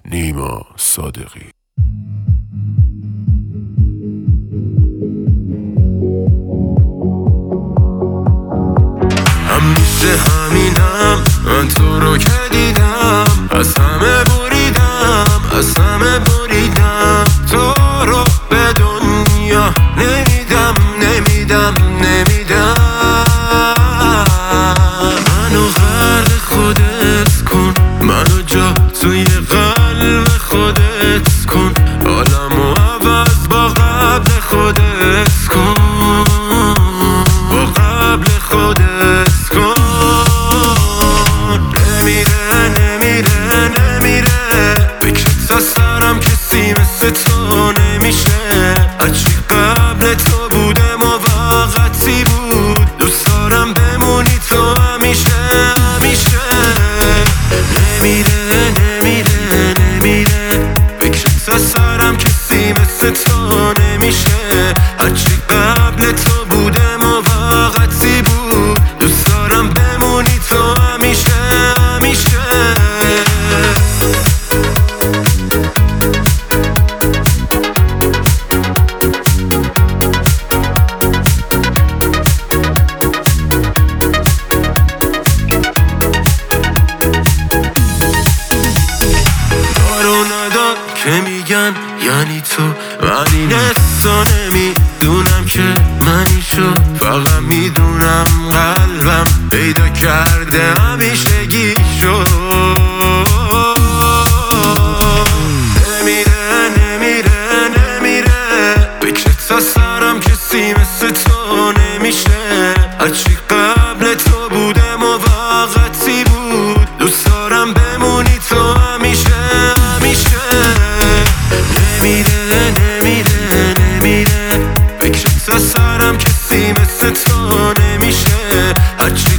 نیما صادقی. همیشه همینم، من تو رو که دیدم از همه بریدم، از همه بریدم. تو رو به دنیا نمیدم، نمیدم، نمیدم. منو غرق خودت کن، منو جا توی قلب خودت کن. عالمو عوض با قبل خودت کن، با قبل خودت کن. نمیره نمیره نمیره، فکرت از سرم کسی مثل تو نمیشه. هرچی قبل تو بوده موقتی بود، دوست دارم بمونی تو همیشه همیشه. نمیره نمیره نمیره، فکرت از سرم کسی مثل تو نمیشه. هرچی قبل تو بوده موقتی بود، دوست دارم بمونی تو همیشه همیشه. دارو ندار که میگن یعنی تو، من این حسا نمیدونم که منی شو. فقط میدونم قلبم پیدا کرده همیشگی شو. نمیره نمیره نمیره، فکرت از سرم کسی مثل تو نمیشه. هرچی قبل تو بوده موقتی بود، دوست دارم بمونی تو همیشه همیشه. نمیره نمیره نمیره، فکرت از سرم کسی مثل تو نمیشه. هرچی